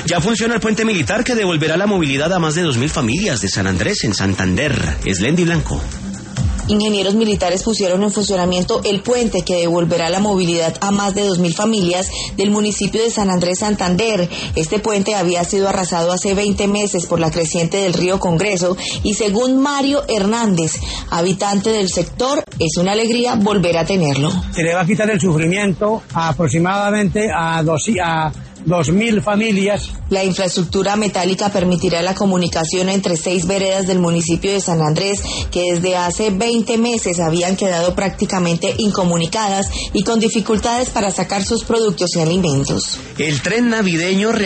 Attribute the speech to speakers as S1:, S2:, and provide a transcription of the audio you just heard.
S1: Ya funciona el puente militar que devolverá la movilidad a más de 2.000 familias de San Andrés en Santander. Eslendi Blanco.
S2: Ingenieros militares pusieron en funcionamiento el puente que devolverá la movilidad a más de 2.000 familias del municipio de San Andrés Santander. Este puente había sido arrasado hace 20 meses por la creciente del río Congreso y según Mario Hernández, habitante del sector, es una alegría volver a tenerlo.
S3: Se le va a quitar el sufrimiento aproximadamente a 2.000 familias.
S2: La infraestructura metálica permitirá la comunicación entre 6 veredas del municipio de San Andrés que desde hace 20 meses habían quedado prácticamente incomunicadas y con dificultades para sacar sus productos y alimentos.
S1: El tren navideño